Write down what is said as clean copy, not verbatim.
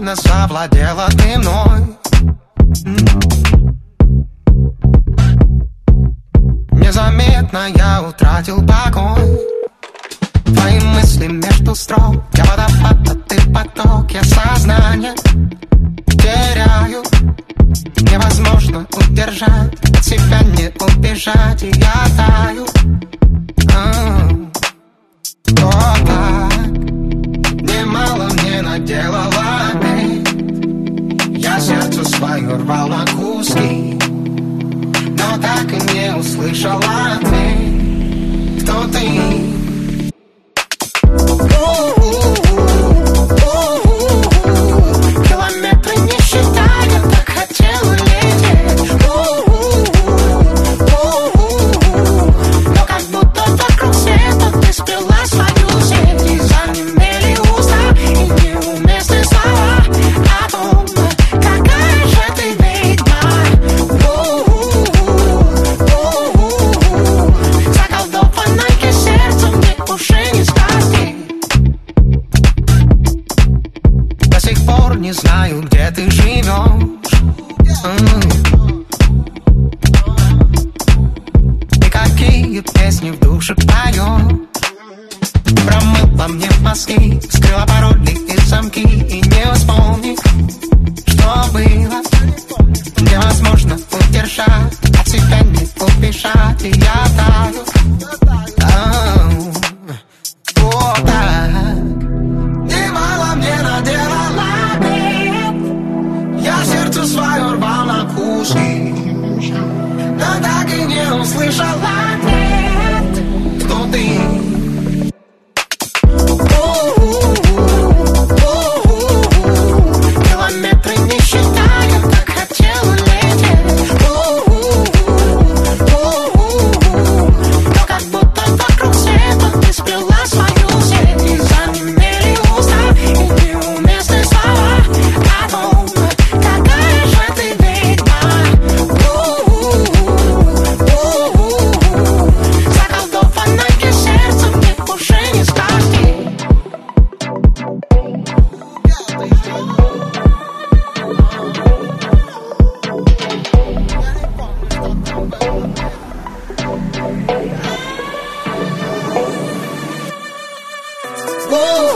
словно завладела ты мной. Незаметно я утратил покой. Твои мысли между строк, я водопад, а ты поток. Я сознание теряю, невозможно удержать, от себя не убежать, и я таю. Вот так, немало мне наделала ты. Я сердце свое рвал на куски, но так и не услышал ответ. Кто ты? Километры не считая, так хотел улететь. Но как будто вокруг света ты сплела свою сеть. И занемели уста и неуместные слова о том, какая же ты ведьма. Заколдованное сердцем нет уже не сказки. До сих пор не знаю, где ты живешь, и какие песни в душе поешь. Промыла мне мозги, скрыла пароли и замки, и не вспомни, что было. Невозможно удержать, от себя не убежать, и я таю. Вот так, немало мне наделала ты. Я сердце свое рвал на куски, но так и не услышал ответ. Кто ты? Километры не считая, так хотел улететь. Но как будто вокруг света ты сплела свою сеть. И занемели уста и неуместные слова о том, какая же ты ведьма. Заколдованное сердцем нет уже не сказки. Whoa.